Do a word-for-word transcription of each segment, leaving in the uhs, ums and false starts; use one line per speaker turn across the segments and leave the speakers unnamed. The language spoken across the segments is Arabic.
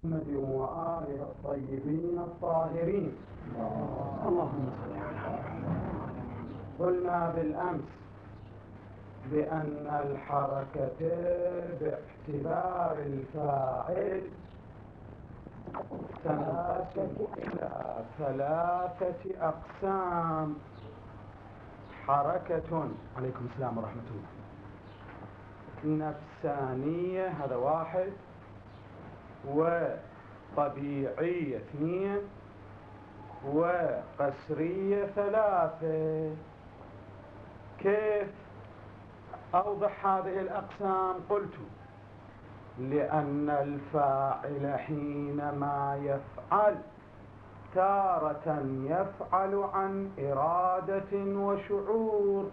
محمد وآله الطيبين الطاهرين.
اللهم صل على محمد.
قلنا بالأمس بأن الحركة باعتبار الفاعل تنقسم إلى ثلاثة أقسام. حركة، عليكم السلام ورحمة الله، نفسانية هذا واحد، وطبيعية اثنين، وقسرية ثلاثة. كيف أوضح هذه الأقسام؟ قلت لأن الفاعل حينما يفعل تارة يفعل عن إرادة وشعور،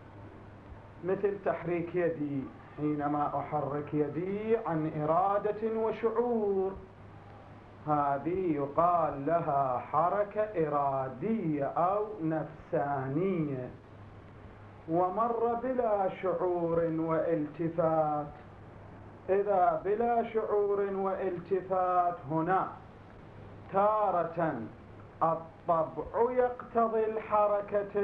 مثل تحريك يدي، حينما أحرك يدي عن إرادة وشعور، هذه يقال لها حركة إرادية أو نفسانية. ومر بلا شعور والتفات. إذا بلا شعور والتفات هنا تارة الطبع يقتضي الحركة،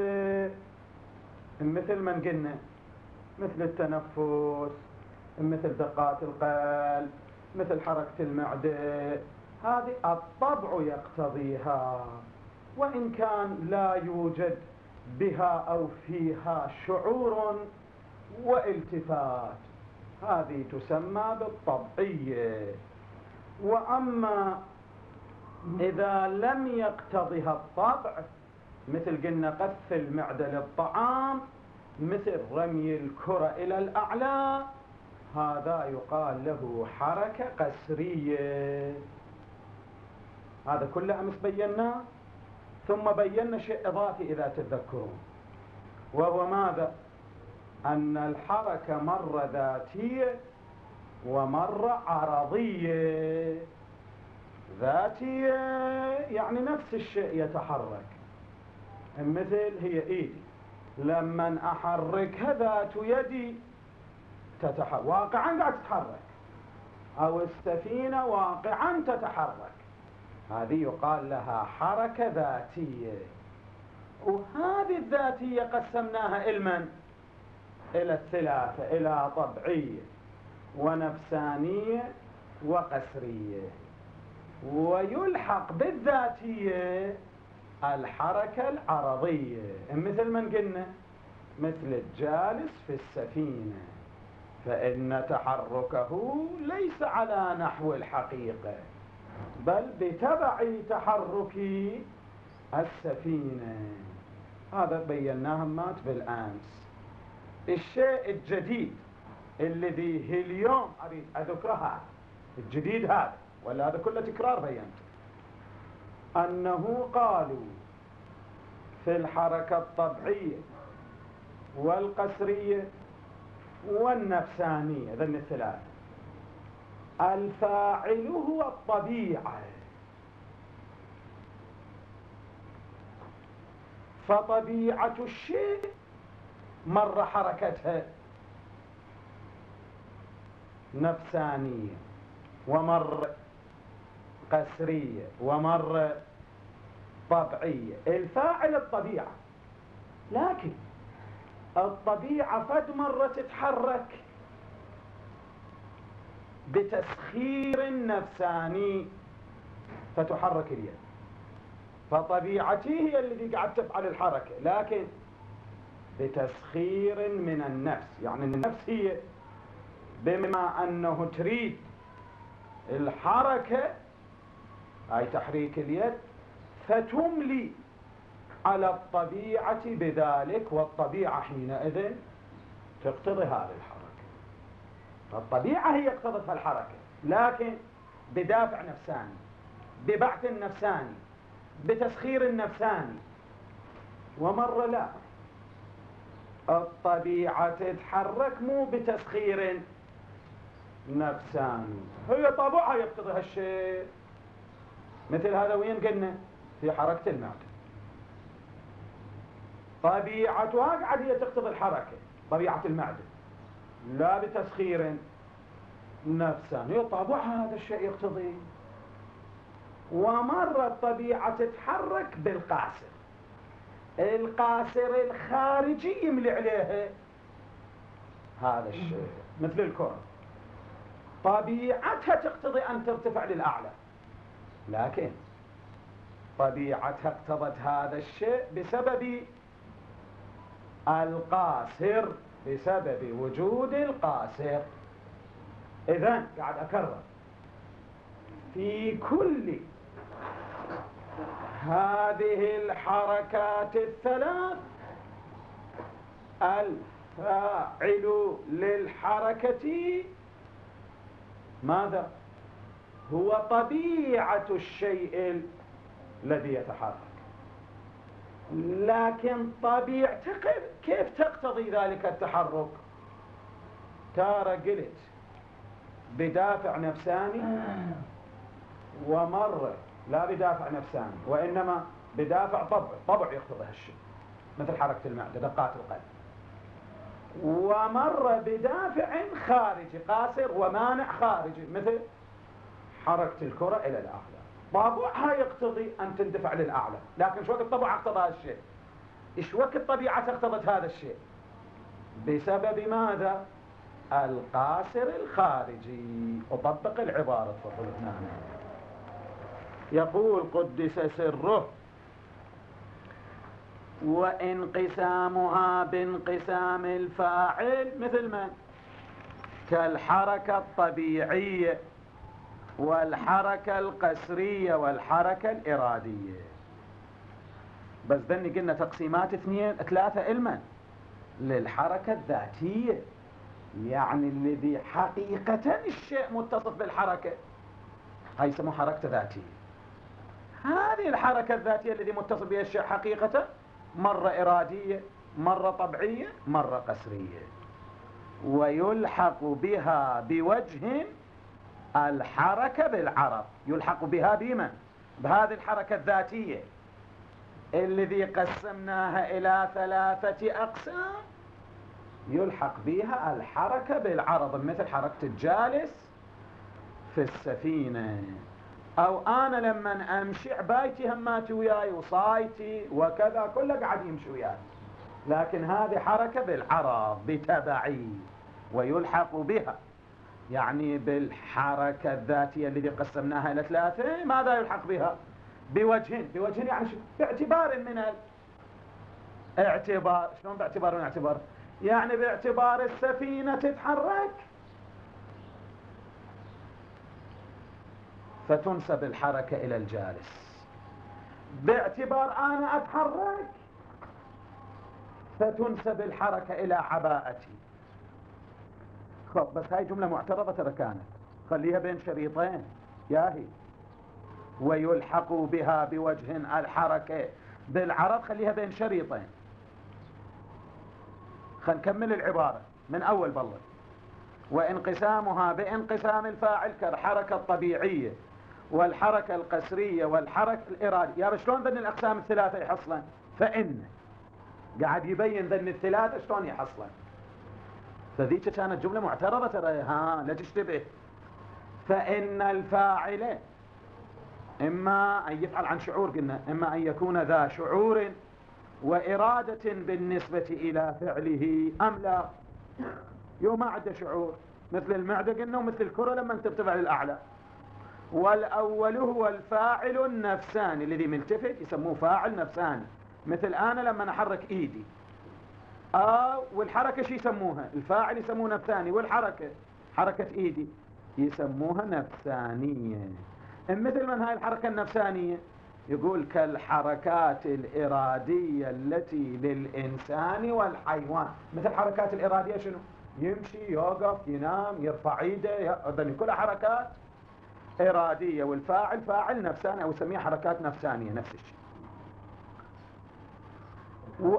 مثل من قلنا، مثل التنفس، مثل دقات القلب، مثل حركة المعدة، هذه الطبع يقتضيها، وإن كان لا يوجد بها أو فيها شعور والتفات، هذه تسمى بالطبعية. وأما إذا لم يقتضها الطبع، مثل قلنا قذف المعدة للطعام، مثل رمي الكرة إلى الأعلى، هذا يقال له حركة قسرية. هذا كله أمس بيناه، ثم بينا شيء إضافي إذا تتذكرون، وهو ماذا؟ أن الحركة مرة ذاتية ومرة عرضية. ذاتية يعني نفس الشيء يتحرك، مثل هي إيدي، لما أحركها ذات يدي تتحرك، واقعا قاعد تتحرك، أو السفينة واقعا تتحرك، هذه يقال لها حركة ذاتية. وهذه الذاتية قسمناها إلى إلى الثلاثة، إلى طبعية ونفسانية وقسرية. ويلحق بالذاتية الحركة العرضية، مثل من قلنا، مثل الجالس في السفينة، فإن تحركه ليس على نحو الحقيقة، بل بتبع تحرك السفينة. هذا بيناه مات بالأمس. الشيء الجديد الذي اليوم أريد أذكرها، الجديد هذا، ولا هذا كله تكرار بينت، أنه قالوا في الحركة الطبيعية والقسرية والنفسانية، ذن الثلاث، الفاعل هو الطبيعة، فطبيعة الشيء مر حركتها نفسانية، ومر قسرية، ومر طبيعية. الفاعل الطبيعة، لكن الطبيعة فد مرة تتحرك بتسخير نفساني فتحرك اليد، فطبيعتي هي التي قاعد تفعل الحركة، لكن بتسخير من النفس. يعني النفس هي بما أنه تريد الحركة، أي تحريك اليد، فتملي على الطبيعة بذلك، والطبيعة حينئذ تقتضي هذه الحركة. فالطبيعة هي اقتضت الحركة، لكن بدافع نفساني، ببعث نفساني، بتسخير نفساني. ومرة لا، الطبيعة تتحرك مو بتسخير نفساني، هي طبعها يقتضي هالشيء. مثل هذا وين قلنا؟ في حركة المعدة، طبيعتها قاعد هي تقتضي الحركة، طبيعة المعدة، لا بتسخير نفساني، هي طبعها هذا الشيء يقتضي. ومرة الطبيعة تتحرك بالقاصر، القاصر الخارجي يملي عليها هذا الشيء مثل الكرة، طبيعتها تقتضي أن ترتفع للأعلى، لكن طبيعتها اقتضت هذا الشيء بسبب القاصر، بسبب وجود القاصر. إذن قاعد أكرر في كل هذه الحركات الثلاث الفاعل للحركة ماذا؟ هو طبيعة الشيء الذي يتحرك، لكن طبيعته كيف تقتضي ذلك التحرك؟ تارة قلت بدافع نفساني، ومرة لا بدافع نفساني وإنما بدافع طبع، طبع يقتضي هالشيء مثل حركة المعدة دقات القلب، ومرة بدافع خارجي قاصر ومانع خارجي مثل حركة الكرة إلى الأعلى. طبعها يقتضي أن تندفع للأعلى، لكن شو وقت طبعها اقتضى هذا الشيء؟ إيش وقت طبيعتها اقتضت هذا الشيء؟ بسبب ماذا؟ القاصر الخارجي. أطبق العبارة تفضل هنا. يقول قدس سره: وانقسامها بانقسام الفاعل مثل من؟ كالحركة الطبيعية والحركة القسرية والحركة الإرادية. بس ذني قلنا تقسيمات اثنين ثلاثة إلمن للحركة الذاتية، يعني الذي حقيقة الشيء متصف بالحركة هاي يسموه حركة ذاتية. هذه الحركة الذاتية الذي متصف بها الشيء حقيقة مرة إرادية، مرة طبيعية، مرة قسرية. ويلحق بها بوجه الحركة بالعرض، يلحق بها بمن؟ بهذه الحركة الذاتية الذي قسمناها إلى ثلاثة أقسام، يلحق بها الحركة بالعرض مثل حركة الجالس في السفينة، أو أنا لما أمشي عبايتي هماتي وياي وصايتي وكذا كله قاعد يمشي وياي، لكن هذه حركة بالعرض بتبعي. ويلحق بها يعني بالحركة الذاتية الذي قسمناها إلى ثلاثة، ماذا يلحق بها؟ بوجهين. بوجهين يعني شو؟ باعتبار من الاعتبار. شلون باعتبار من الاعتبار؟ يعني باعتبار السفينة تتحرك فتنسب الحركة إلى الجالس، باعتبار أنا أتحرك فتنسب الحركة إلى عباءتي. خب بس هاي جملة معترضة ترى كانت، خليها بين شريطين ياهي. ويلحق بها بوجه الحركة بالعرض، خليها بين شريطين. خل نكمل العبارة من أول بالله. وانقسامها بانقسام الفاعل كالحركة الطبيعية والحركة القسرية والحركة الإرادية. يا بس شلون ذن الأقسام الثلاثة يحصلن؟ فإن قاعد يبين ذن الثلاثة شلون يحصلن. فذيك كانت جملة معترضة ترى، ها لا تشتبه. فإن الفاعل إما أن يفعل عن شعور، قلنا إما أن يكون ذا شعور وإرادة بالنسبة إلى فعله أم لا. يوم ما عنده شعور مثل المعدة قلنا ومثل الكرة لما ترتفع للأعلى. والأول هو الفاعل النفساني الذي ملتفت يسموه فاعل نفساني، مثل أنا لما نحرك إيدي. آه والحركة شي يسموها؟ الفاعل يسموه نفساني، والحركة حركة إيدي يسموها نفسانية. مثل من هاي الحركة النفسانية؟ يقول كالحركات الإرادية التي للإنسان والحيوان. مثل حركات الإرادية شنو؟ يمشي، يوقف، ينام، يرفع ايده، هذني كلها حركات إرادية. والفاعل فاعل نفساني أو يسميها حركات نفسانية نفس الشيء. و...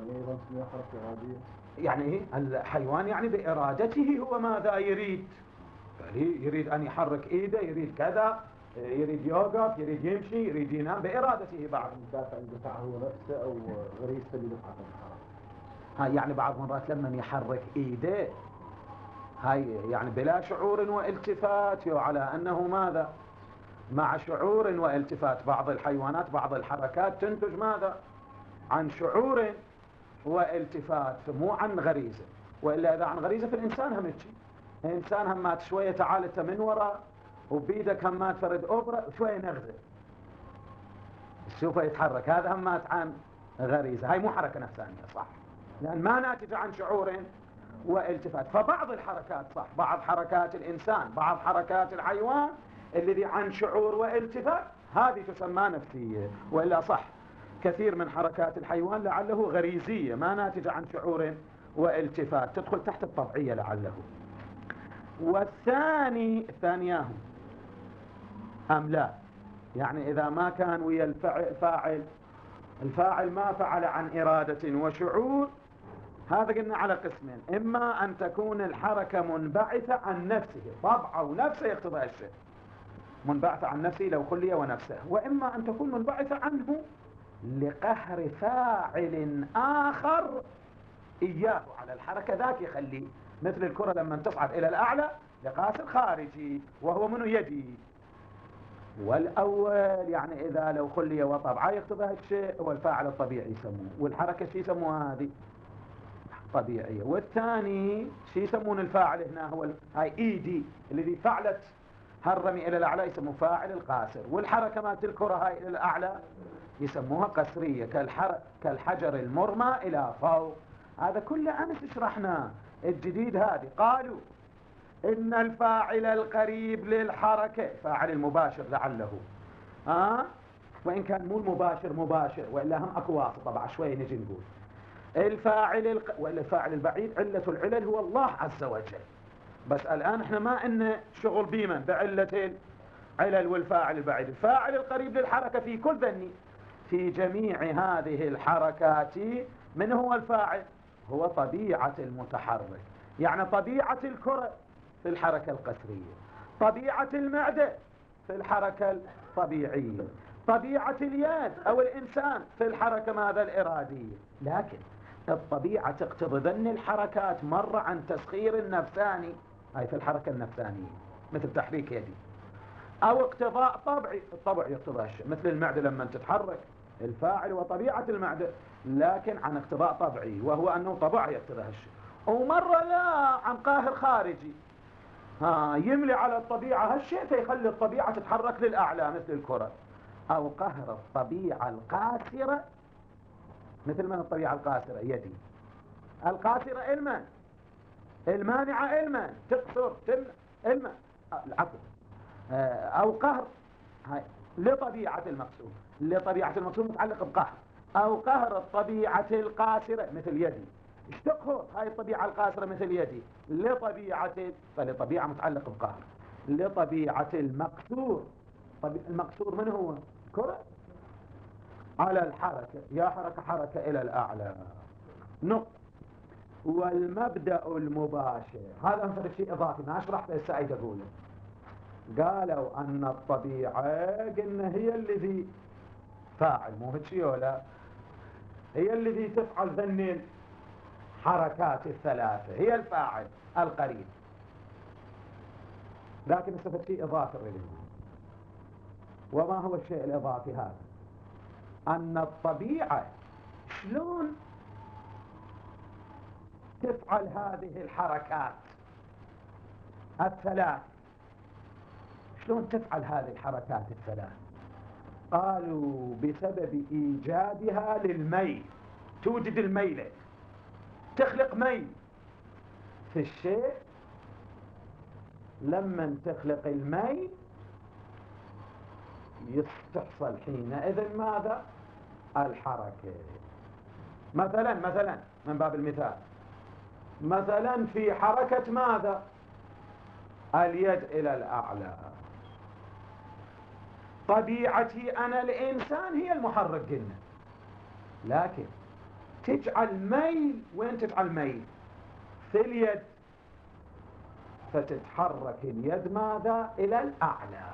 يعني ايه الحيوان؟ يعني بإرادته هو ماذا يريد، يعني يريد أن يحرك ايده، يريد كذا، يريد يوقف، يريد يمشي، يريد ينام بإرادته. بعض
دافع الدفاع هو نفسه أو غريزته اللي دفعه الحركة.
هاي يعني بعض مرات لما يحرك ايده هاي يعني بلا شعور والتفات على أنه ماذا مع شعور والتفات. بعض الحيوانات بعض الحركات تنتج ماذا؟ عن شعور والتفات، مو عن غريزة. وإلا إذا عن غريزة في الإنسان هم يجي الإنسان همات شوية تعالته من وراء وبيدك همات فرد أوبرا شوية نغزة تشوفه يتحرك، هذا همات عن غريزة، هاي مو حركة نفسانية صح، لأن ما ناتج عن شعور والتفات. فبعض الحركات صح، بعض حركات الإنسان بعض حركات الحيوان الذي عن شعور والتفات هذه تسمى نفسية. وإلا صح كثير من حركات الحيوان لعله غريزية ما ناتجة عن شعور والتفات، تدخل تحت الطبيعية لعله. والثاني الثانياه أم لا، يعني إذا ما كان ويا الفاعل الفاعل ما فعل عن إرادة وشعور، هذا قلنا على قسمين: إما أن تكون الحركة منبعثة عن نفسه، طبعه ونفسه يقتضي الشيء، منبعثة عن نفسه لو خلي ونفسه، وإما أن تكون منبعثة عنه لقهر فاعل آخر إياه على الحركة، ذاك يخليه. مثل الكرة لما تصعد إلى الأعلى لقاسر خارجي وهو منه يدي. والأول يعني إذا لو خلي وطبعه يقتضي هالشيء هو الفاعل الطبيعي يسموه، والحركة شي يسموها هذه طبيعية. والثاني شي يسمون الفاعل هنا هو هاي إيدي الذي فعلت هالرمي إلى الأعلى يسموه فاعل القاسر، والحركة مالت الكرة هاي إلى الأعلى يسموها قسرية كالحجر المرمى إلى فوق. هذا كله أمس شرحناه. الجديد هذه قالوا إن الفاعل القريب للحركة فاعل المباشر لعله آه؟ وإن كان مو المباشر مباشر، وإلا هم أكو واسطة طبعا شوية نجي نقول الفاعل الق... وإلا الفاعل البعيد علة العلل هو الله عز وجل. بس الآن احنا ما إن شغل بيمن بعلة العلل والفاعل البعيد. الفاعل القريب للحركة في كل ذني في جميع هذه الحركات من هو الفاعل؟ هو طبيعة المتحرك، يعني طبيعة الكرة في الحركة القسرية، طبيعة المعدة في الحركة الطبيعية، طبيعة اليد أو الإنسان في الحركة ماذا الإرادية. لكن الطبيعة تقتضي ذن الحركات مرة عن تسخير النفساني، هاي في الحركة النفسانية مثل تحريك يدي، أو اقتضاء طبعي، الطبع يقتضى الشيء مثل المعدة لما تتحرك الفاعل وطبيعة المعدة، لكن عن اقتضاء طبعي وهو أنه طبع يقتضى هالشيء. ومرة لا عن قاهر خارجي ها يملي على الطبيعة هالشيء فيخلي الطبيعة تتحرك للأعلى مثل الكرة، أو قهر الطبيعة القاسرة مثل من الطبيعة القاسرة يدي القاسرة المن المانعة المن تقصر تم المن العفو، أو قهر هاي لطبيعة المقصود، لطبيعة المقصود متعلق بقهر، أو قهر الطبيعة القاسرة مثل يدي اشتقهر هاي الطبيعة القاسرة مثل يدي لطبيعة، فلطبيعة متعلق بقهر لطبيعة المقصور. طبيعة المقصور من هو؟ كرة على الحركة، يا حركة حركة إلى الأعلى نقطة. والمبدأ المباشر هذا مثل شيء إضافي ما شرحته السعيد أقوله. قالوا أن الطبيعة قلنا هي الذي فاعل مو هيك ولا هي الذي تفعل ذنين حركات الثلاثة، هي الفاعل القريب. لكن استفدت شيء إضافي إليه. وما هو الشيء الإضافي هذا؟ أن الطبيعة شلون تفعل هذه الحركات الثلاث، شلون تفعل هذه الحركات الثلاث؟ قالوا بسبب إيجادها للميل، توجد الميلة تخلق ميل في الشيء، لما تخلق الميل يستحصل حينئذ ماذا؟ الحركة. مثلا مثلا من باب المثال، مثلا في حركة ماذا؟ اليد إلى الأعلى، طبيعتي أنا الإنسان هي المحرك قلنا، لكن تجعل ميل، وين تجعل ميل؟ في اليد، فتتحرك اليد ماذا؟ إلى الأعلى.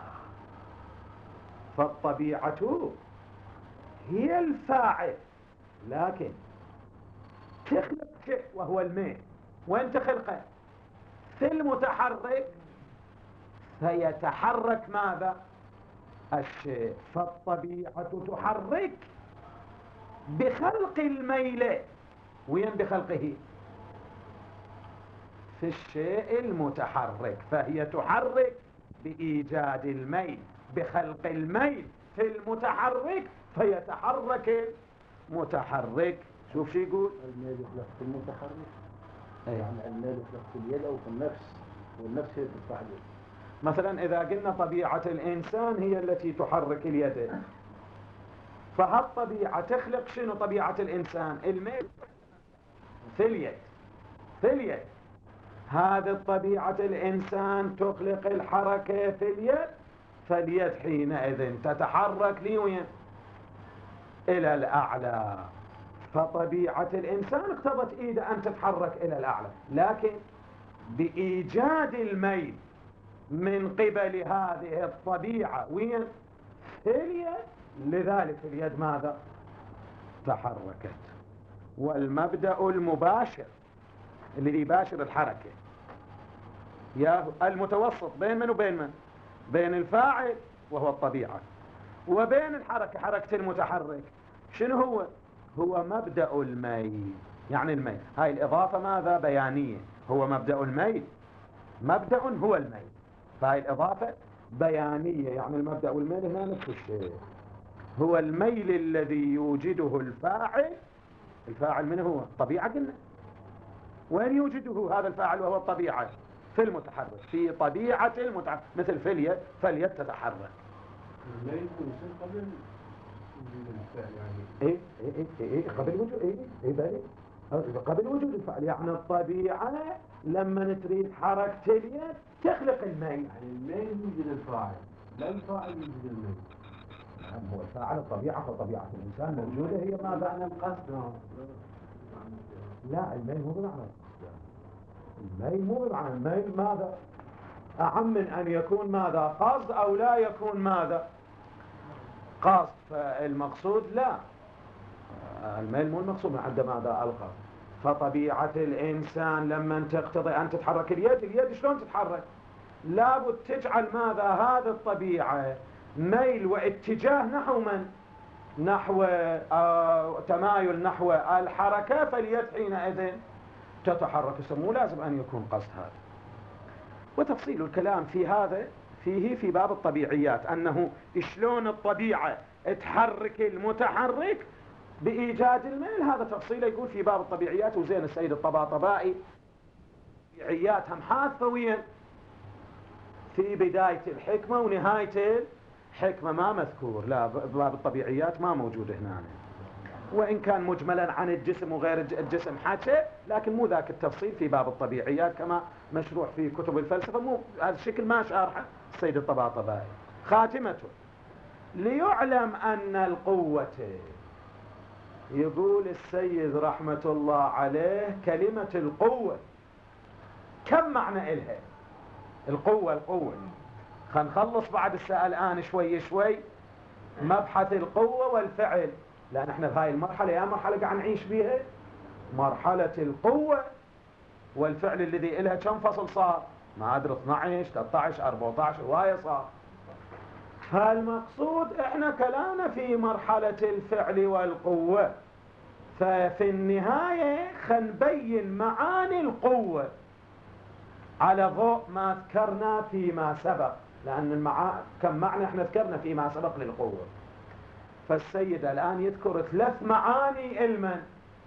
فالطبيعة هي الفاعل، لكن تخلق شيء وهو الميل، وين تخلقه؟ في المتحرك، فيتحرك ماذا؟ الشيء. فالطبيعة تحرك بخلق الميل. وين بخلقه؟ في الشيء المتحرك. فهي تحرك بإيجاد الميل، بخلق الميل في المتحرك، فيتحرك المتحرك. شوف شو يقول.
الميل يخلق في المتحرك.
أي.
يعني الميل يخلق في اليد أو في النفس، والنفس هي تدفع اليد.
مثلا إذا قلنا طبيعة الإنسان هي التي تحرك اليد، فهالطبيعة تخلق شنو؟ طبيعة الإنسان الميل في اليد، في اليد. هذه الطبيعة الإنسان تخلق الحركة في اليد، فاليد حينئذ تتحرك لوين؟ إلى الأعلى. فطبيعة الإنسان اقتضت إيده أن تتحرك إلى الأعلى، لكن بإيجاد الميل من قبل هذه الطبيعة وين؟ في اليد. لذلك اليد ماذا؟ تحركت. والمبدأ المباشر اللي يباشر الحركة يا المتوسط بين من وبين من؟ بين الفاعل وهو الطبيعة، وبين الحركة حركة المتحرك. شنو هو؟ هو مبدأ الميل. يعني الميل هاي الإضافة ماذا؟ بيانية. هو مبدأ الميل، مبدأ هو الميل، فهاي الإضافة بيانية. يعني المبدأ والميل هنا نفس الشيء. هو الميل الذي يوجده الفاعل. الفاعل من هو؟ الطبيعة قلنا. وين يوجده هذا الفاعل وهو الطبيعة؟ في المتحرك، في طبيعة المتحرك. مثل في اليد، فاليد تتحرك.
الميل يكون يصير قبل وجود الفعل يعني.
ايه ايه ايه ايه قبل وجود ايه ايه بالي قبل وجود الفعل. يعني الطبيعة لما تريد حركة اليد تخلق الميل.
يعني الميل يوجد الفاعل، لا الفاعل يوجد الميل.
نعم، هو الفاعل الطبيعة، فطبيعة الإنسان موجودة هي ماذا؟
معنى القصد.
لا، الميل مو بمعنى الميل مو بمعنى الميل ماذا؟ أعم من أن يكون ماذا؟ قصد أو لا يكون ماذا؟ قصد. فالمقصود لا، الميل مو المقصود من عند ماذا؟ القصد. فطبيعة الإنسان لما تقتضي أن تتحرك اليد، اليد شلون تتحرك؟ لابد تجعل ماذا؟ هذه الطبيعة ميل واتجاه نحو من؟ نحو آه تمايل نحو الحركة، فاليد حينئذ تتحرك. مو لازم أن يكون قصد هذا. وتفصيل الكلام في هذا فيه في باب الطبيعيات، أنه شلون الطبيعة تحرك المتحرك بإيجاد الميل. هذا تفصيل يقول في باب الطبيعيات. وزين السيد الطباطبائي طبيعيات هم حاثة وين؟ في بداية الحكمة ونهاية الحكمة ما مذكور. لا، باب الطبيعيات ما موجود هنا، وإن كان مجملا عن الجسم وغير الجسم حكى، لكن مو ذاك التفصيل في باب الطبيعيات كما مشروع في كتب الفلسفة. مو هذا الشكل ما شارحه السيد الطباطبائي. خاتمته: ليعلم أن القوة، يقول السيد رحمة الله عليه، كلمة القوة كم معنى إلها؟ القوة القوة خلينا نخلص بعد السؤال الآن شوي شوي مبحث القوة والفعل، لأن احنا بهاي المرحلة يا مرحلة قاعد نعيش بيها مرحلة القوة والفعل الذي إلها كم فصل صار؟ ما أدري اثنعش ثلاثة عشر أربعة عشر رواية صار. فالمقصود احنا كلامنا في مرحلة الفعل والقوة. ففي النهاية خنبين معاني القوة على ضوء ما ذكرنا فيما سبق، لأن المعا... كم معنى احنا ذكرنا فيما سبق للقوة. فالسيد الآن يذكر ثلاث معاني علما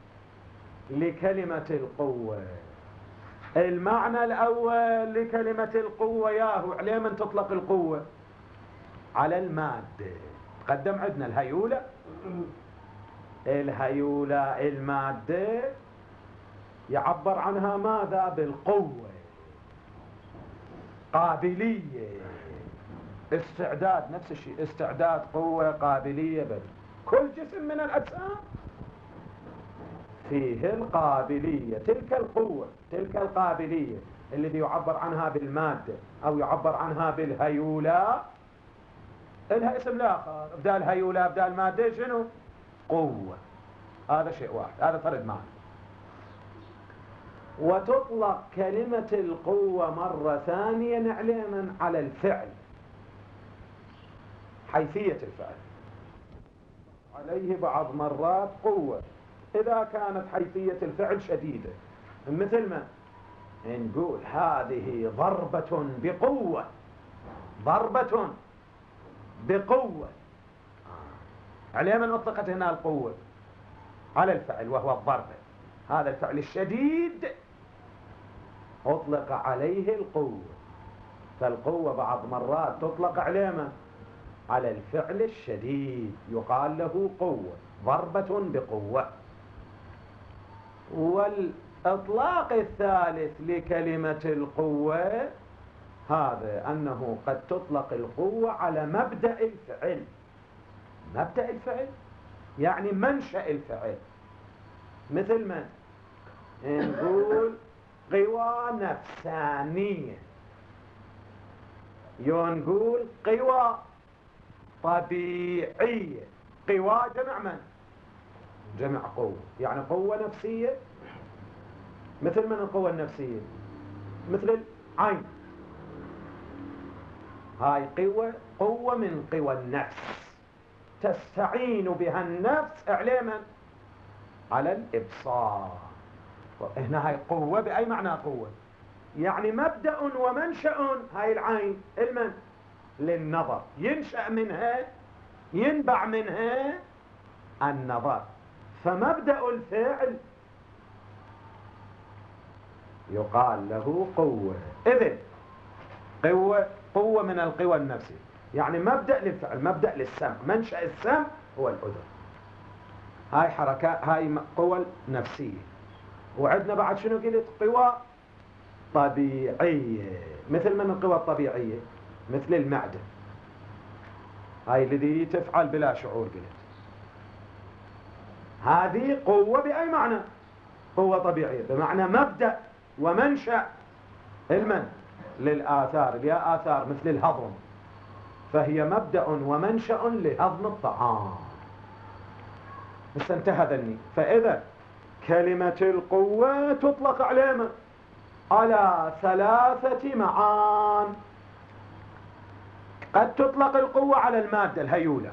لكلمة القوة. المعنى الأول لكلمة القوة ياهو عليه من تطلق القوة؟ على المادة. قدم عندنا الهيولة، الهيولة المادة يعبر عنها ماذا؟ بالقوة. قابلية، استعداد، نفس الشيء، استعداد، قوة، قابلية. بل كل جسم من الأجسام فيه القابلية، تلك القوة، تلك القابلية الذي يعبر عنها بالمادة أو يعبر عنها بالهيولة، لها اسم آخر. بدال هيولة بدال مادة شنو؟ قوة. هذا شيء واحد، هذا فرد معنى. وتطلق كلمة القوة مرة ثانية نعلما على الفعل. حيثية الفعل، عليه بعض مرات قوة إذا كانت حيثية الفعل شديدة، مثل ما نقول هذه ضربة بقوة، ضربة بقوة، على من أطلقت هنا القوة؟ على الفعل وهو الضربة، هذا الفعل الشديد أطلق عليه القوة، فالقوة بعض مرات تطلق على ما؟ على الفعل الشديد، يقال له قوة، ضربة بقوة. والإطلاق الثالث لكلمة القوة هذا أنه قد تطلق القوة على مبدأ الفعل. مبدأ الفعل يعني منشأ الفعل، مثل ما نقول قوى نفسانية، ينقول قوى طبيعية. قوى جمع من؟ جمع قوة، يعني قوة نفسية. مثل من القوة النفسية؟ مثل العين، هاي قوة قوة من قوى النفس، تستعين بها النفس على من؟ على الإبصار. هنا هاي قوة بأي معنى قوة؟ يعني مبدأ ومنشأ هاي العين المن؟ للنظر، ينشأ منها ينبع منها النظر، فمبدأ الفعل يقال له قوة. إذن قوة قوة من القوى النفسية، يعني مبدأ للفعل، مبدأ للسمع، منشأ السمع هو الأذن. هاي حركات، هاي قوى نفسية. وعندنا بعد شنو قلت؟ قوى طبيعية. مثل من القوى الطبيعية؟ مثل المعدة، هاي الذي تفعل بلا شعور قلت، هذه قوة بأي معنى؟ قوة طبيعية بمعنى مبدأ ومنشأ المن؟ للآثار، لها آثار مثل الهضم، فهي مبدأ ومنشأ لهضم الطعام. بس انتهى ذني. فإذا كلمة القوة تطلق على ما؟ على ثلاثة معان. قد تطلق القوة على المادة الهيولة،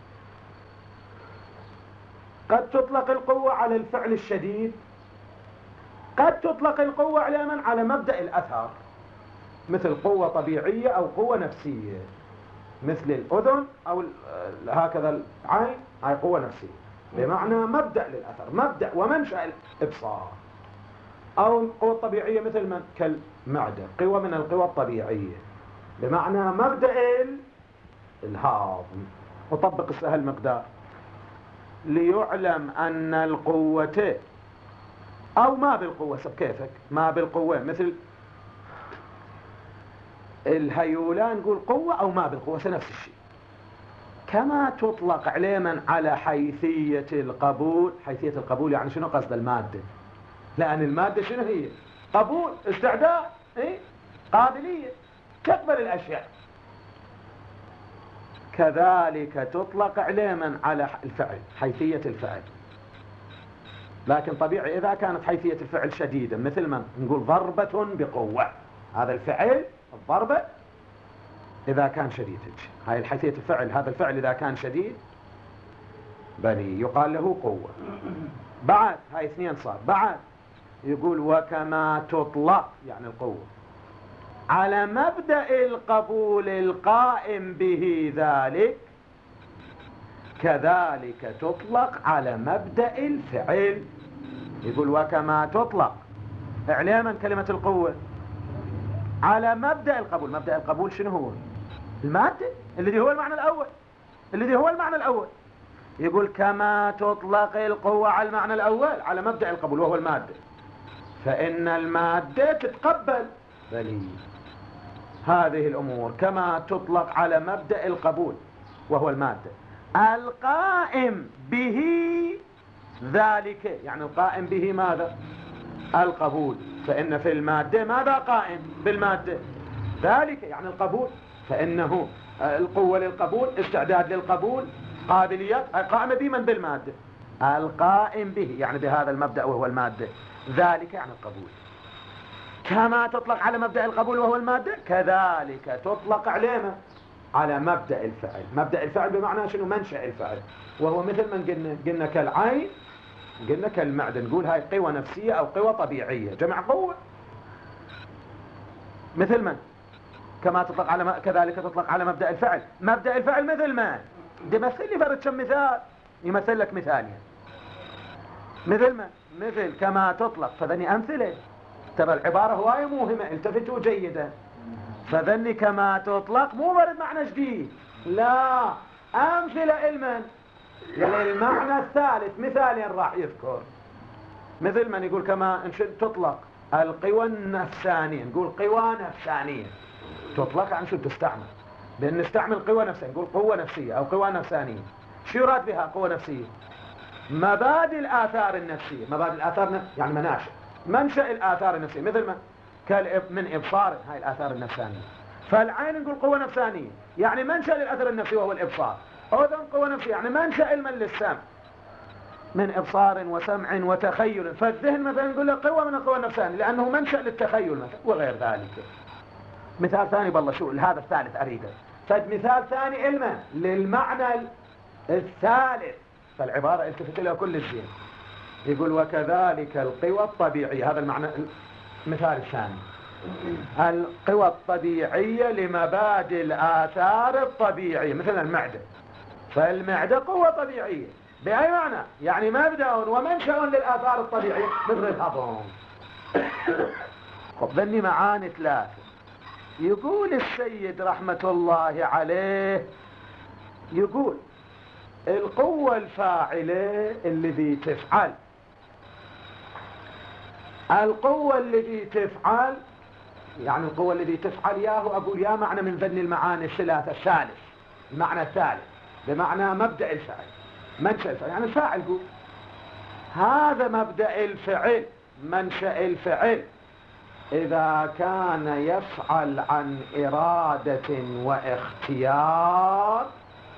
قد تطلق القوة على الفعل الشديد، قد تطلق القوة على من؟ على مبدأ الأثر، مثل قوة طبيعية أو قوة نفسية، مثل الأذن أو هكذا العين، هاي قوة نفسية بمعنى مبدأ للأثر، مبدأ ومنشأ الإبصار. أو قوة طبيعية مثل من؟ كالمعدة، قوة من القوى الطبيعية بمعنى مبدأ الهضم. وطبق السهل مقدار ليعلم أن القوة أو ما بالقوة، سب كيفك ما بالقوة، مثل الهيولان نقول قوة أو ما بالقوة نفس الشيء. كما تطلق عليه من؟ على حيثية القبول. حيثية القبول يعني شنو قصد المادة؟ لأن المادة شنو هي؟ قبول، استعداد، إيه؟ قابلية، تقبل الأشياء. كذلك تطلق عليه من؟ على الفعل، حيثية الفعل. لكن طبيعي إذا كانت حيثية الفعل شديدة، مثل من؟ نقول ضربة بقوة، هذا الفعل الضربة إذا كان شديد، هاي الحيثية الفعل، هذا الفعل إذا كان شديد بني يقال له قوة. بعد هاي اثنين صار. بعد يقول وكما تطلق يعني القوة على مبدأ القبول القائم به ذلك، كذلك تطلق على مبدأ الفعل. يقول وكما تطلق إعلاما كلمة القوة على مبدأ القبول. مبدأ القبول شنو هو؟ المادة، الذي هو المعنى الأول، الذي هو المعنى الأول. يقول كما تطلق القوة على المعنى الأول، على مبدأ القبول وهو المادة، فإن المادة تتقبل بلي هذه الأمور كما تطلق على مبدأ القبول وهو المادة القائم به ذلك. يعني القائم به ماذا؟ القبول. فإن في المادة ماذا قائم بالمادة؟ ذلك يعني القبول. فإنه القوة للقبول، استعداد للقبول، قابليات قائمة به من؟ بالمادة. القائم به يعني بهذا المبدأ وهو المادة، ذلك يعني القبول. كما تطلق على مبدأ القبول وهو المادة، كذلك تطلق عليه على مبدأ الفعل. مبدأ الفعل بمعنى شنو؟ منشأ الفعل، وهو مثل ما قلنا قلنا كالعين، قلنا كالمعدن، نقول هاي قوة نفسية أو قوة طبيعية، جمع قوة. مثل من كما تطلق على كذلك تطلق على مبدأ الفعل. مبدأ الفعل مثل ما يمثل لي فرد كم مثال، يمثل لك مثالين. مثل ما مثل كما تطلق، فذني أمثلة، ترى العبارة هواية مهمة، التفتوا جيدا. فذني كما تطلق مو برد معنى جديد، لا، أمثلة المن للمعنى الثالث، مثالين راح يذكر. مثل من يقول كما انشد تطلق القوى النفسانية، نقول قوى نفسانية، تطلق عن شو تستعمل، لأن نستعمل قوى نفسية، نقول قوة نفسية أو قوى نفسانية. شو يراد بها قوة نفسية؟ مبادئ الآثار النفسية، مبادئ الآثار يعني مناشئ، منشأ الآثار النفسية، مثل ما من إبصار، هاي الآثار النفسانية. فالعين نقول قوة نفسانية يعني منشأ للأثر النفسي وهو الإبصار. أذن قوة نفسية يعني منشأ المن للسمع، من إبصار وسمع وتخيل. فالذهن مثلا نقول له قوة من القوى النفسانية لأنه منشأ للتخيل مثلا وغير ذلك. مثال ثاني بالله شو هذا الثالث أريده، فمثال ثاني علما للمعنى الثالث، فالعبارة التفت لها كل الزين. يقول وكذلك القوى الطبيعية، هذا المعنى المثال الثاني، القوى الطبيعية لمبادئ الآثار الطبيعية، مثل المعدة. فالمعدة قوة طبيعية بأي معنى؟ يعني مبدأ ومنشأ للآثار الطبيعية مثل الهضم. خب ذني معاني ثلاثة. يقول السيد رحمة الله عليه، يقول القوة الفاعلة الذي تفعل، القوة التي تفعل، يعني القوة التي تفعل ياهو أقول يا معنى من ذن المعاني الثلاثة. الثالث، المعنى الثالث بمعنى مبدأ الفعل، منشأ الفعل، يعني الفاعل قول هذا مبدأ الفعل، منشأ الفعل إذا كان يفعل عن إرادة واختيار،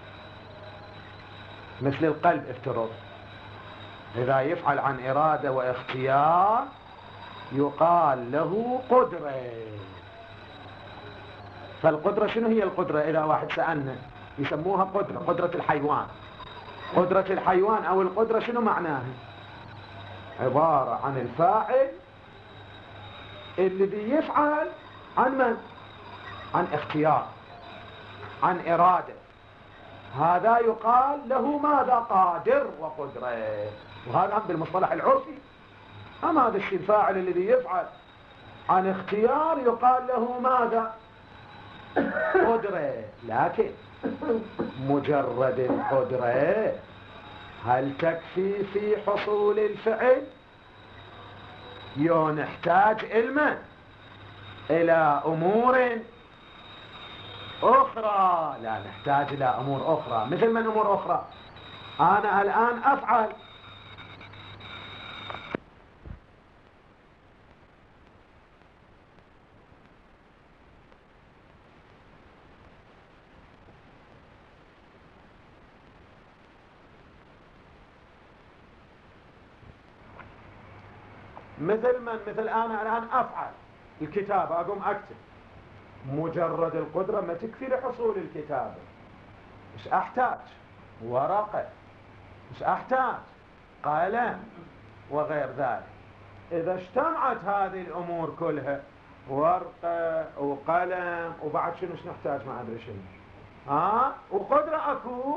مثل القلب افترض، إذا يفعل عن إرادة واختيار يقال له قدرة. فالقدرة شنو هي القدرة؟ إذا واحد سألنا يسموها قدرة، قدرة الحيوان. قدرة الحيوان أو القدرة شنو معناها؟ عبارة عن الفاعل الذي يفعل عن من؟ عن اختيار، عن إرادة، هذا يقال له ماذا؟ قادر وقدرة. وهذا هم بالمصطلح العرفي. أما هذا الشيء الفاعل الذي يفعل عن اختيار يقال له ماذا؟ قدرة. لكن مجرد القدرة هل تكفي في حصول الفعل؟ يو نحتاج علما إلى أمور أخرى، لا نحتاج إلى أمور أخرى. مثل من أمور أخرى؟ أنا الآن أفعل، مثل من مثل أنا الآن أفعل الكتابة، أقوم أكتب. مجرد القدرة ما تكفي لحصول الكتابة. مش أحتاج ورقة، مش أحتاج قلم وغير ذلك. إذا اجتمعت هذه الأمور كلها، ورقة وقلم وبعد شنو نحتاج ما أدري شنو، ها وقدرة أكو،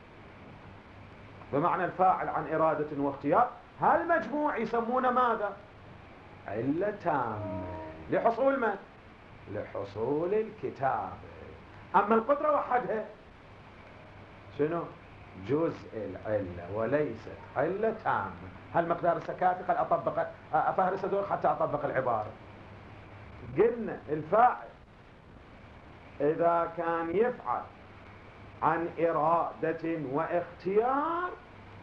بمعنى الفاعل عن إرادة واختيار، هالمجموع يسمونه ماذا؟ علة تامة لحصول من؟ لحصول الكتابة. أما القدرة وحدها شنو؟ جزء العلة وليست علة تامة. هالمقدار السكاتي قد أطبق أفهرس دول حتى أطبق العبارة. قلنا الفاعل إذا كان يفعل عن إرادة واختيار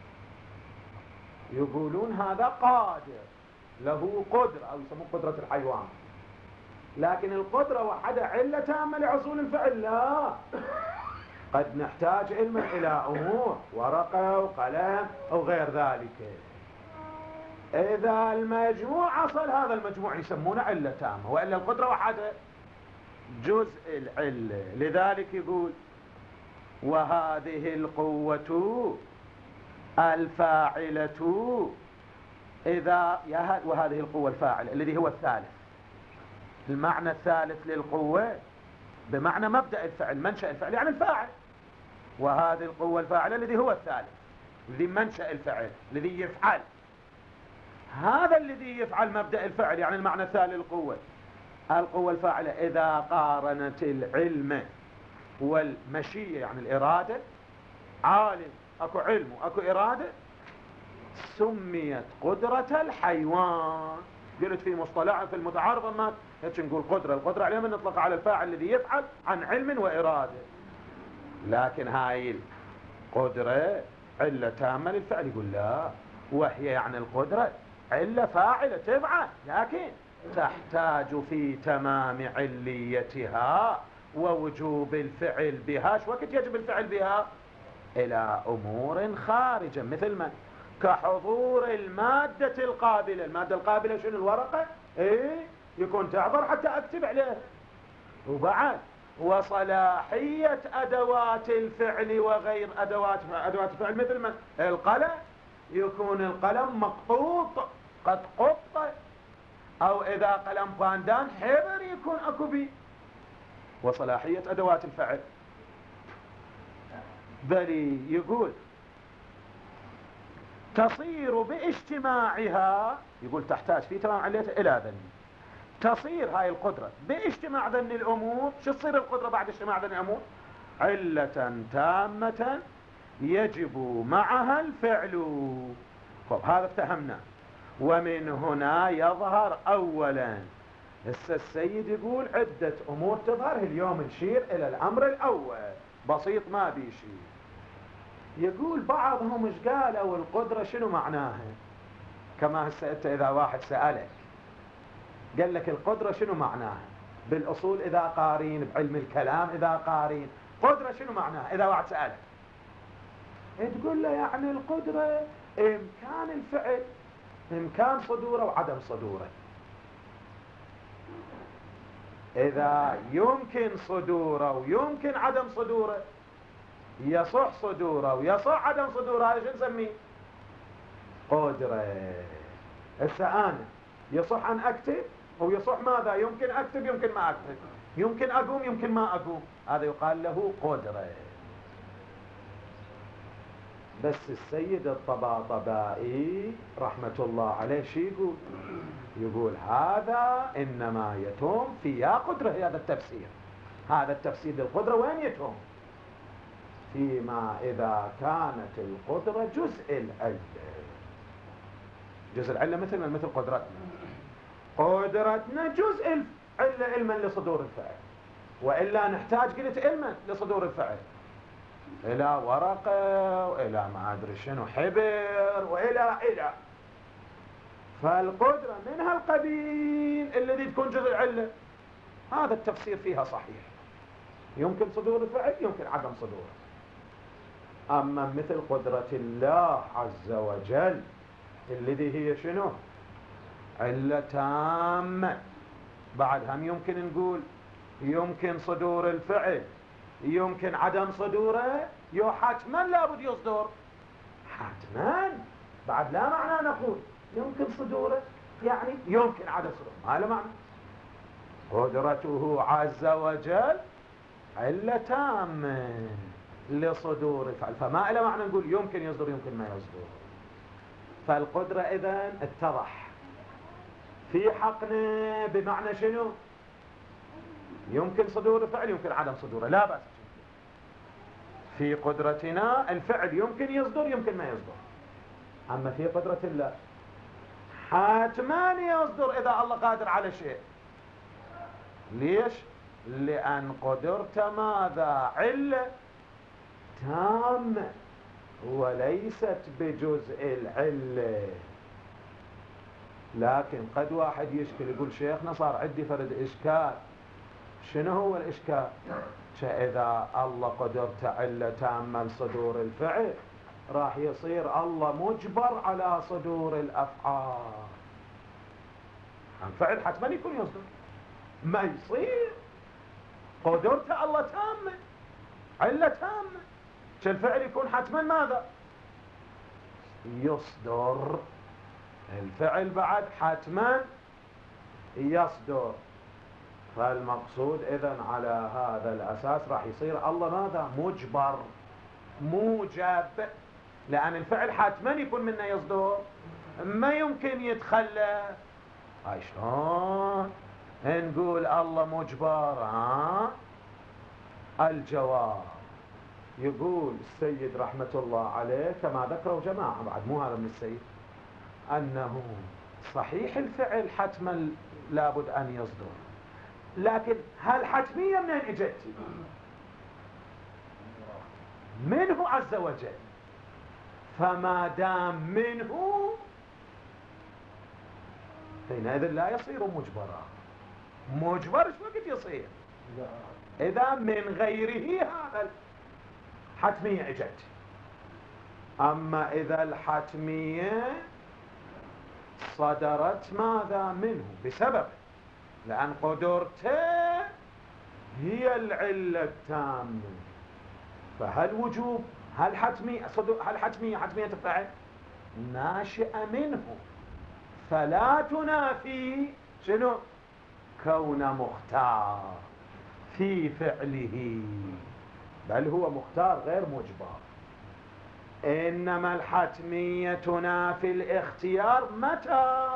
يقولون هذا قادر، له قدرة، أو يسمون قدرة الحيوان. لكن القدرة وحدها علة تامة لحصول الفعل؟ لا، قد نحتاج علما إلى أمور، ورقة وقلم أو غير ذلك. إذا المجموع حصل، هذا المجموع يسمونه علة تامة، وإلا القدرة وحدها جزء العلة. لذلك يقول وهذه القوة الفاعلة إذا وهذه القوة الفاعلة الذي هو الثالث. المعنى الثالث للقوة بمعنى مبدأ الفعل، منشأ الفعل يعني الفاعل. وهذه القوة الفاعلة الذي هو الثالث، الذي منشأ الفعل، الذي يفعل. هذا الذي يفعل مبدأ الفعل يعني المعنى الثالث للقوة. القوة الفاعلة إذا قارنت العلم والمشيئة يعني الإرادة، عالم أكو علم وأكو إرادة، سميت قدرة الحيوان. قلت في مصطلح في المتعارض ما هيك نقول قدرة، القدرة عليها من نطلق على الفاعل الذي يفعل عن علم وإرادة. لكن هاي القدرة علة تامة للفعل، يقول لا، وهي يعني القدرة علة فاعلة تفعل، لكن تحتاج في تمام عليتها ووجوب الفعل بها. شو وقت يجب الفعل بها؟ إلى أمور خارجة، مثل ما كحضور المادة القابلة. المادة القابلة شنو؟ الورقة، إيه يكون تعبر حتى أكتب عليه. وبعد وصلاحية أدوات الفعل وغير أدوات أدوات الفعل، مثل ما القلم يكون القلم مقطوط قد قط، أو إذا قلم باندان حبر يكون أكو بي. وصلاحية أدوات الفعل بل يقول تصير باجتماعها، يقول تحتاج في تمام عليتها إلى ذن. تصير هاي القدرة باجتماع ذن الأمور. شو تصير القدرة بعد اجتماع ذن الأمور؟ علة تامة يجب معها الفعل. طب هذا افتهمنا. ومن هنا يظهر أولا. هسه السيد يقول عدة أمور تظهر، اليوم نشير إلى الأمر الأول بسيط ما بيشي. يقول بعضهم ايش قالوا القدرة شنو معناها؟ كما هسه انت اذا واحد سألك قال لك القدرة شنو معناها بالأصول، إذا قارين بعلم الكلام، إذا قارين قدرة شنو معناها؟ إذا واحد سألك تقول له يعني القدرة إمكان الفعل، إمكان صدوره وعدم صدوره. إذا يمكن صدوره ويمكن عدم صدوره، يصح صدوره ويصح عدم صدوره، هذا شو نسميه؟ قدرة. هسه أنا يصح أن أكتب ويصح ماذا؟ يمكن أكتب يمكن ما أكتب، يمكن أقوم يمكن ما أقوم، هذا يقال له قدرة. بس السيد الطباطبائي رحمة الله عليه شو يقول؟ يقول هذا إنما يتم في يا قدرة. هذا التفسير، هذا التفسير للقدرة وين يتم؟ فيما إذا كانت القدرة جزء العلة. جزء العلة مثل ما مثل قدرتنا. قدرتنا جزء العلة علما لصدور الفعل، وإلا نحتاج قلت علما لصدور الفعل إلى ورقة وإلى ما أدري شنو حبر وإلى إلى. فالقدرة منها القبيل الذي تكون جزء العلة. هذا التفسير فيها صحيح، يمكن صدور الفعل يمكن عدم صدوره. أما مثل قدرة الله عز وجل الذي هي شنو؟ علة تامة. بعد هم يمكن نقول يمكن صدور الفعل يمكن عدم صدوره، يو حتما لابد يصدر حتما. بعد لا معنى نقول يمكن صدوره يعني يمكن عدم صدوره، ما له معنى. قدرته عز وجل علة تامة لصدور الفعل، فما له معنى نقول يمكن يصدر يمكن ما يصدر. فالقدرة إذن اتضح في حقنا بمعنى شنو؟ يمكن صدور الفعل يمكن عدم صدوره، لا بأس. في قدرتنا الفعل يمكن يصدر يمكن ما يصدر. أما في قدرة الله حتما يصدر إذا الله قادر على شيء. ليش؟ لأن قدرت ماذا؟ علة تامة وليست بجزء العلة. لكن قد واحد يشكل يقول شيخنا صار عندي فرد إشكال. شنو هو الإشكال؟ إذا الله قدرت علة تامة لصدور الفعل راح يصير الله مجبر على صدور الأفعال. الفعل حتما يكون يصدر، ما يصير قدرت الله تامة، علة تامة، الفعل يكون حتما ماذا؟ يصدر. الفعل بعد حتما يصدر. فالمقصود إذن على هذا الأساس راح يصير الله ماذا؟ مجبر، موجب، لأن الفعل حتما يكون منه يصدر، ما يمكن يتخلف. هاي شلون نقول الله مجبر؟ ها؟ الجواب يقول السيد رحمة الله عليه كما ذكروا جماعة بعد، مو هذا من السيد، أنه صحيح الفعل حتما لابد أن يصدر، لكن هالحتمية منين اجت؟ منه عز وجل. فما دام منه حينئذ لا يصير مجبرا. مجبر شو وقت يصير؟ إذا من غيره هذا الحتمية اجت. أما إذا الحتمية صدرت ماذا منه؟ بسبب، لأن قدرته هي العلة التامة. فهل وجوب هل حتمية صدور هل حتمية حتمية الفعل ناشئة منه، فلا تنافي شنو؟ كون مختار في فعله، بل هو مختار غير مجبر. إنما الحتمية تنافي الاختيار متى؟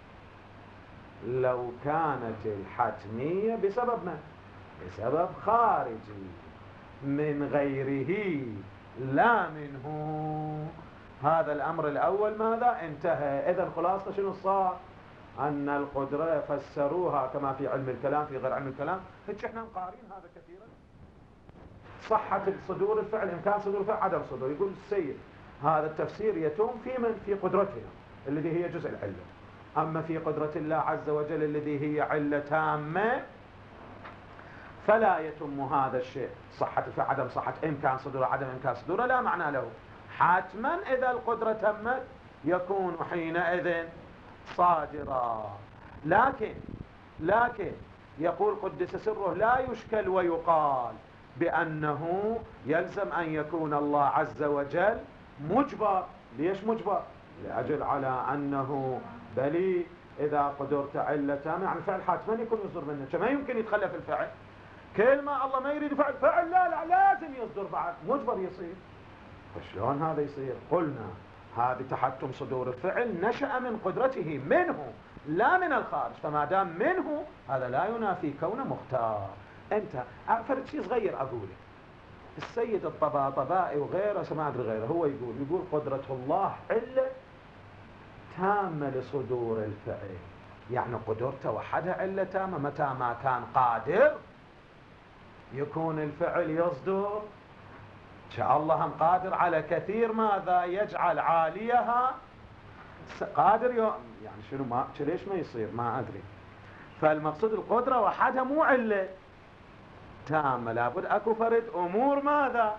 لو كانت الحتمية بسبب ما؟ بسبب خارجي من غيره لا منه. هذا الأمر الأول ماذا؟ انتهى. إذن خلاصة شنو صار؟ أن القدرة فسروها كما في علم الكلام في غير علم الكلام. هيك احنا مقارين هذا كثيرا. صحة صدور الفعل، إمكان صدور الفعل، عدم صدور. يقول السيد هذا التفسير يتم في من؟ في قدرتنا الذي هي جزء العلة. أما في قدرة الله عز وجل الذي هي علة تامة فلا يتم هذا الشيء. صحة الفعل، عدم صحة، إمكان صدوره، عدم إمكان صدوره، لا معنى له. حتما إذا القدرة تمت يكون حينئذ صادرا. لكن لكن يقول قدس سره لا يشكل ويقال بأنه يلزم أن يكون الله عز وجل مجبر. ليش مجبر؟ لأجل على أنه بلي إذا قدرت علة تامة، يعني الفعل حتما يكون يصدر منه، كما يمكن يتخلف الفعل. كل ما الله ما يريد فعل فعل لا لا لازم يصدر بعد، مجبر يصير. فشلون هذا يصير؟ قلنا هذا تحتم صدور الفعل نشأ من قدرته منه لا من الخارج. فما دام منه هذا لا ينافي كونه مختار. انت فرد شيء صغير اقوله، السيد الطباطبائي وغيره ما ادري غيره هو يقول يقول قدرة الله علة تامة لصدور الفعل. يعني قدرته وحدها علة تامة، متى ما كان قادر يكون الفعل يصدر. شاء الله هم قادر على كثير ماذا يجعل عاليها قادر يو... يعني شنو ما ليش ما يصير ما ادري. فالمقصود القدرة وحدها مو علة تامة، لابد اكو فرد امور ماذا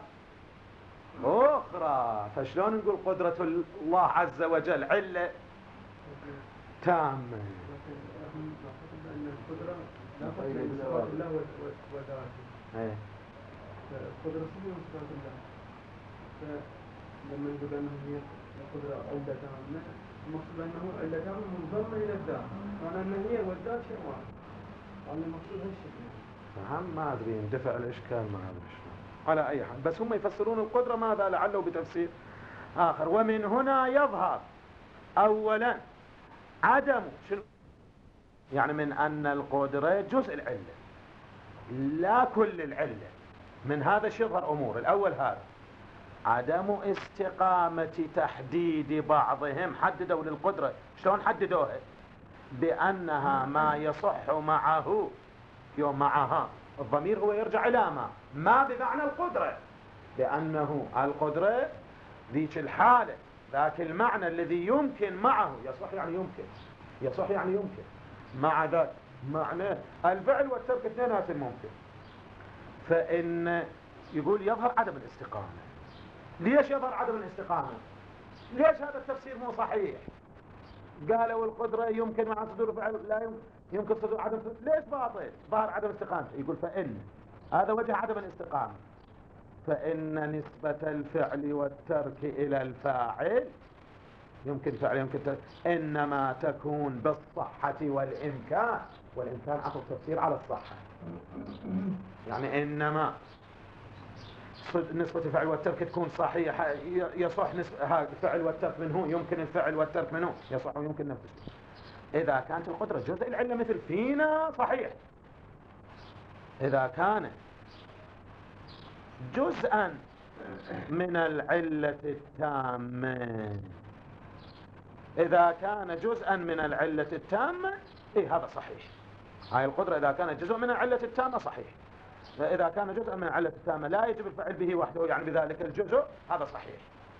اخرى. فشلون نقول قدرة الله عز وجل علة تامة؟ ايه
القدرة صفة من صفات الله. فلما نقول أنه هي القدرة علة تامة، المقصود أنه علة تامة منضمة إلى الذات، معنى أن هي والذات شيء واحد. يعني المقصود هالشيء.
فهم ما أدري يندفع الإشكال ما أدري شلون. على أي حال بس هم يفسرون القدرة ماذا لعله بتفسير آخر. ومن هنا يظهر أولا عدم شنو؟ يعني من أن القدرة جزء العلة لا كل العلة. من هذا الشيء يظهر أمور. الأول هذا عدم استقامة تحديد بعضهم. حددوا للقدرة، شلون حددوها؟ بأنها ما يصح معه يوم معها الضمير هو يرجع إلى ما ما بمعنى القدرة، لأنه القدرة ذيك الحالة ذاك المعنى الذي يمكن معه. يصح يعني يمكن، يصح يعني يمكن، مع ذاك معنى الفعل والترك اثنينات ممكن. فإن يقول يظهر عدم الاستقامة. ليش يظهر عدم الاستقامة؟ ليش هذا التفسير مو صحيح؟ قالوا القدرة يمكن مع صدور فعل لا يمكن, يمكن صدور عدم. ليش باطل؟ ظهر عدم استقامة. يقول فإن هذا وجه عدم الاستقامة. فإن نسبة الفعل والترك إلى الفاعل يمكن فعل يمكن ترك إنما تكون بالصحة والإمكان. والإمكان عطوا تفسير على الصحة، يعني إنما نسبة الفعل والترك تكون صحيحة، يصح نسبة الفعل والترك منه، يمكن الفعل والترك منه، يصح ويمكن نفسه. إذا كانت القدرة جزء العلة مثل فينا صحيح. إذا كان جزءا من العلة التامة إذا كان جزءا من العلة التامة إيه هذا صحيح. هاي القدرة إذا كانت جزء من العلة التامة صحيح. إذا كان جزء من العلة التامة لا يجب الفعل به وحده، يعني بذلك الجزء، هذا صحيح.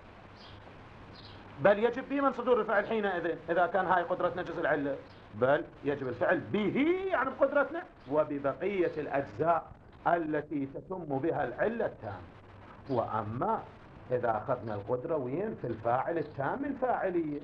بل يجب به من صدور الفعل حينئذ إذا كان هاي قدرتنا جزء العلة، بل يجب الفعل به يعني بقدرتنا وببقية الأجزاء التي تتم بها العلة التامة. وأما إذا أخذنا القدرة وين في الفاعل التام الفاعلية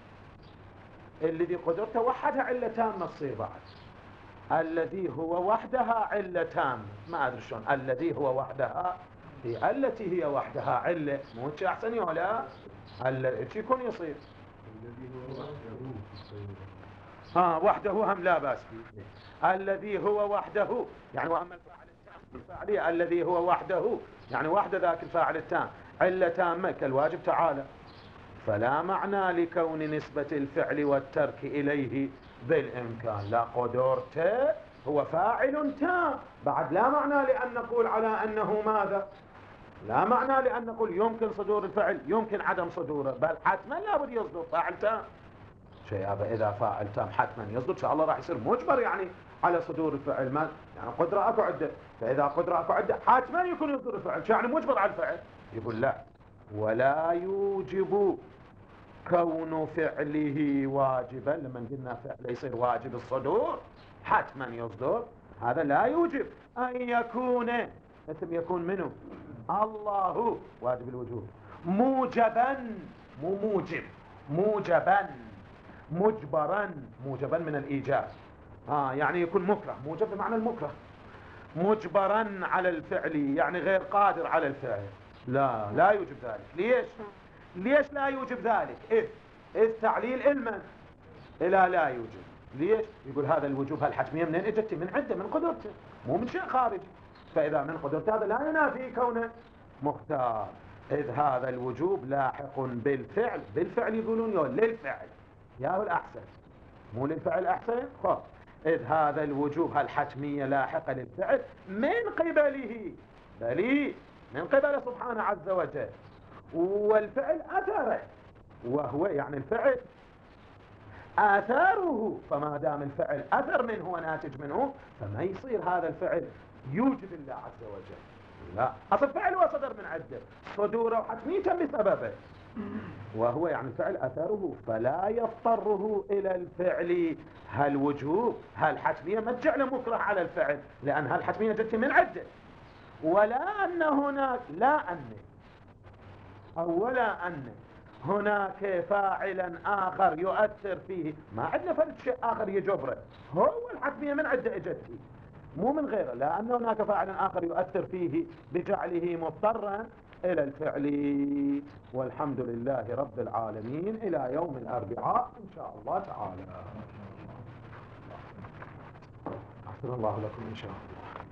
الذي قدرته وحدها علة تامة تصير بعد. الذي هو وحدها علة تامة، ما أدري شلون الذي هو وحدها هي التي هي وحدها علة، مو شيء أحسن ولا الذي يكون يصير
الذي هو وحده
ها وحده هم لا بأس فيه. الذي هو وحده يعني وأما الفاعل التام الفاعلية الذي هو وحده يعني وحده ذاك الفاعل التام علة تامة كالواجب تعالى، فلا معنى لكون نسبة الفعل والترك إليه بالإمكان. لا قدرته هو فاعل تام، بعد لا معنى لأن نقول على أنه ماذا، لا معنى لأن نقول يمكن صدور الفعل يمكن عدم صدوره، بل حتما لابد يصدر فاعل تام. شيء هذا إذا فاعل تام حتما يصدر إن شاء الله راح يصير مجبر يعني على صدور الفعل، ما يعني قدرة أكو عدة، فإذا قدرة أكو عدة حتما يكون يصدر الفعل، شو يعني مجبر على الفعل؟ يقول لا، ولا يوجب كون فعله واجبا. لما قلنا فعله يصير واجب الصدور حتما يصدر، هذا لا يوجب أن يكون اسم يكون منه الله واجب الوجوب موجبا، مو موجب، موجبا مجبرا، موجبا من الإيجاب آه يعني يكون مكره، موجب بمعنى المكره، مجبرا على الفعل يعني غير قادر على الفعل. لا لا يوجب ذلك. ليش ليش لا يوجب ذلك؟ إذ إذ تعليل علما إلى لا يوجب. ليش؟ يقول هذا الوجوب هالحتمية منين اجت؟ من عدة، من قدرته، مو من شيء خارجي. فإذا من قدرته هذا لا ينافي كونه مختار، إذ هذا الوجوب لاحق بالفعل. بالفعل يقولون يو للفعل، يا هو الأحسن مو للفعل أحسن. خب إذ هذا الوجوب هالحتمية لاحقة للفعل من قبله، بلي من قبل سبحانه عز وجل، والفعل أثره، وهو يعني الفعل آثاره، فما دام الفعل أثر منه وناتج منه فما يصير هذا الفعل يوجب الله عز وجل. لا، أصل الفعل وصدر من عدة، صدوره وحتميته بسببه، وهو يعني الفعل أثره، فلا يضطره إلى الفعل هالوجوب هالحتمية ما تجعله مكره على الفعل، لأن هالحتمية جت من عدة. ولا أن هناك لا أن أو ولا أن هناك فاعلا آخر يؤثر فيه، ما عندنا فرد شيء آخر يجبره، هو الحتمية من عدة اجت فيه مو من غيره. لا أن هناك فاعلا آخر يؤثر فيه بجعله مضطرا إلى الفعل. والحمد لله رب العالمين. إلى يوم الأربعاء إن شاء الله تعالى. أحسن الله لكم إن شاء الله.